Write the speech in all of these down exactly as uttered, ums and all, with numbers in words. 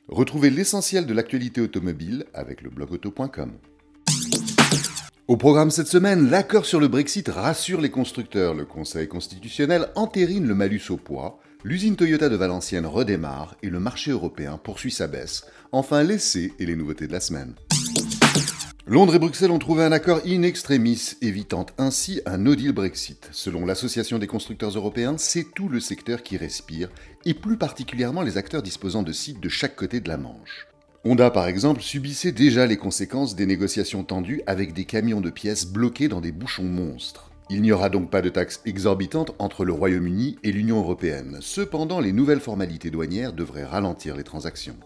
Retrouvez l'essentiel de l'actualité automobile avec le blog auto point com. Au programme cette semaine, l'accord sur le Brexit rassure les constructeurs, le Conseil constitutionnel entérine le malus au poids, l'usine Toyota de Valenciennes redémarre et le marché européen poursuit sa baisse. Enfin, l'essai et les nouveautés de la semaine. Londres et Bruxelles ont trouvé un accord in extremis, évitant ainsi un no deal Brexit. Selon l'Association des constructeurs européens, c'est tout le secteur qui respire, et plus particulièrement les acteurs disposant de sites de chaque côté de la Manche. Honda, par exemple, subissait déjà les conséquences des négociations tendues avec des camions de pièces bloqués dans des bouchons monstres. Il n'y aura donc pas de taxes exorbitantes entre le Royaume-Uni et l'Union européenne. Cependant, les nouvelles formalités douanières devraient ralentir les transactions.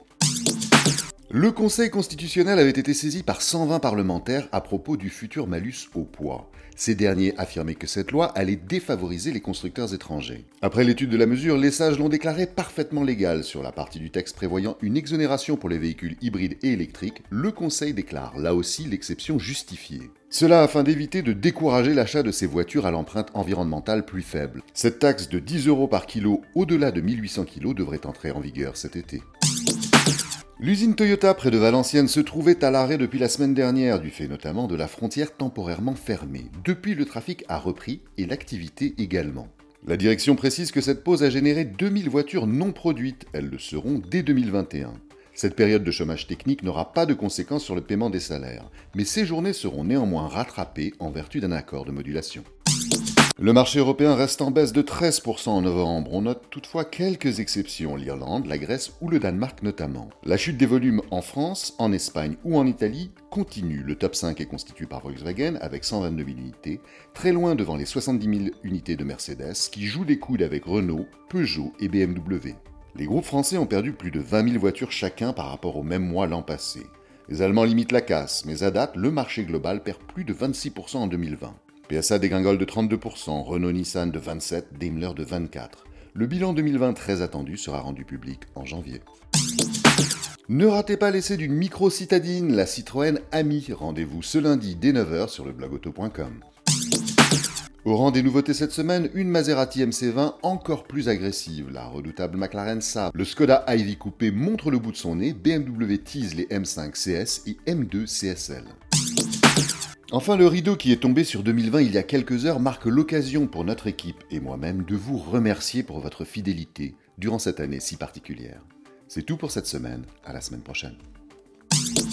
Le Conseil constitutionnel avait été saisi par cent vingt parlementaires à propos du futur malus au poids. Ces derniers affirmaient que cette loi allait défavoriser les constructeurs étrangers. Après l'étude de la mesure, les sages l'ont déclarée parfaitement légale. Sur la partie du texte prévoyant une exonération pour les véhicules hybrides et électriques, le Conseil déclare là aussi l'exception justifiée. Cela afin d'éviter de décourager l'achat de ces voitures à l'empreinte environnementale plus faible. Cette taxe de dix euros par kilo au-delà de mille huit cents kilos devrait entrer en vigueur cet été. L'usine Toyota près de Valenciennes se trouvait à l'arrêt depuis la semaine dernière, du fait notamment de la frontière temporairement fermée. Depuis, le trafic a repris et l'activité également. La direction précise que cette pause a généré deux mille voitures non produites. Elles le seront dès deux mille vingt et un. Cette période de chômage technique n'aura pas de conséquences sur le paiement des salaires, mais ces journées seront néanmoins rattrapées en vertu d'un accord de modulation. Le marché européen reste en baisse de treize pour cent en novembre. On note toutefois quelques exceptions, l'Irlande, la Grèce ou le Danemark notamment. La chute des volumes en France, en Espagne ou en Italie continue. Le top cinq est constitué par Volkswagen avec cent vingt-deux mille unités, très loin devant les soixante-dix mille unités de Mercedes qui jouent les coudes avec Renault, Peugeot et B M W. Les groupes français ont perdu plus de vingt mille voitures chacun par rapport au même mois l'an passé. Les Allemands limitent la casse, mais à date, le marché global perd plus de vingt-six pour cent en deux mille vingt. P S A dégringole de trente-deux pour cent, Renault-Nissan de vingt-sept pour cent, Daimler de vingt-quatre pour cent. Le bilan deux mille vingt très attendu sera rendu public en janvier. Ne ratez pas l'essai d'une micro-citadine, la Citroën Ami. Rendez-vous ce lundi dès neuf heures sur le blog auto point com. Au rang des nouveautés cette semaine, une Maserati M C vingt encore plus agressive, la redoutable McLaren Saab. Le Skoda Ivy Coupé montre le bout de son nez, B M W tease les M cinq C S et M deux C S L. Enfin, le rideau qui est tombé sur deux mille vingt il y a quelques heures marque l'occasion pour notre équipe et moi-même de vous remercier pour votre fidélité durant cette année si particulière. C'est tout pour cette semaine, à la semaine prochaine.